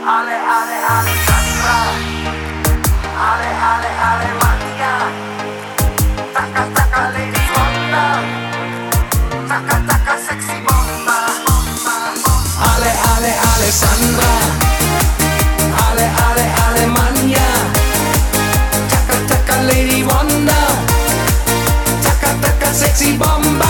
Alessandra, Alemania, taka Lady Wonder, taka sexy bomba. Alessandra, Alemania, taka Lady Wonder, taka sexy bomba.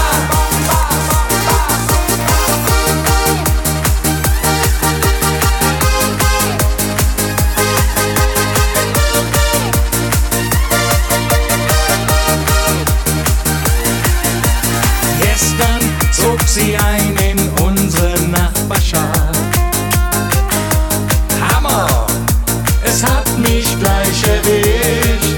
Zog sie ein in unsere Nachbarschaft. Hammer, es hat mich gleich erwischt.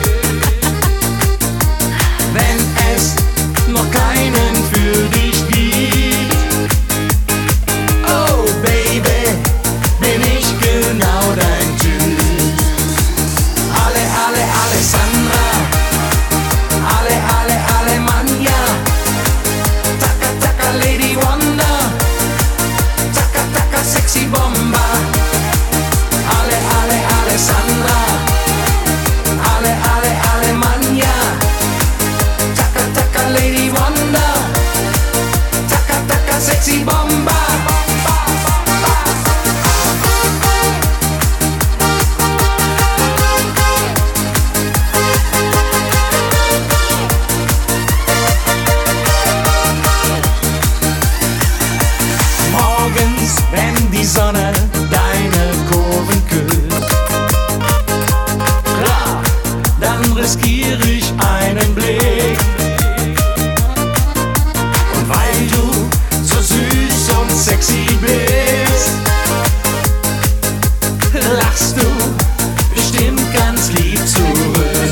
Wenn es noch keinen für dich gibt, oh Baby, bin ich genau dein Typ. Alessandra, Alemania, Lady Wonder, taka sexy bomba. Alessandra, Alemania, taka Lady Wonder, taka sexy bomba. Wenn die Sonne deine Kurven küsst, klar, dann riskiere ich einen Blick. Und weil du so süß und sexy bist, lachst du bestimmt ganz lieb zurück.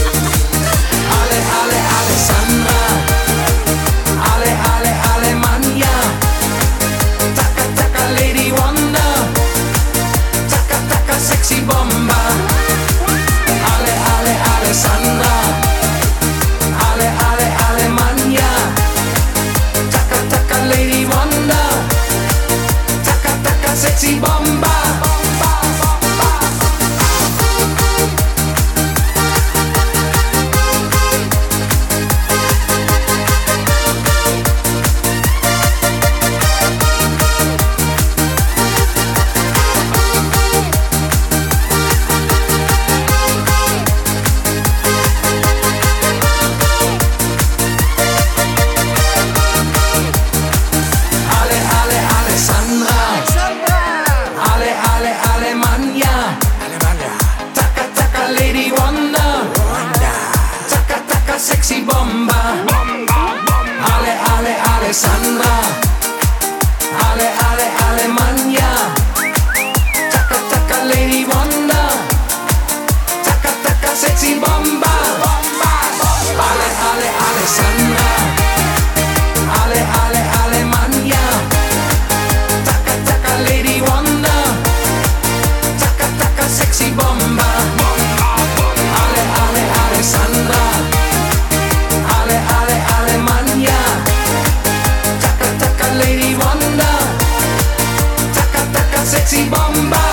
Alessandra, Alemania, Lady Wonder, taka sexy bomba. Alessandra, Alemania, taka Lady Wonder, taka sexy bomba. Lady Wonder, taka sexy bomba. Alessandra, Alemania, taka Lady Wonder, taka sexy bomba. Alessandra, Alemania, taka Lady Wonder, taka sexy bomba. Alessandra, Alemania, taka Lady Wonder, taka sexy bomba.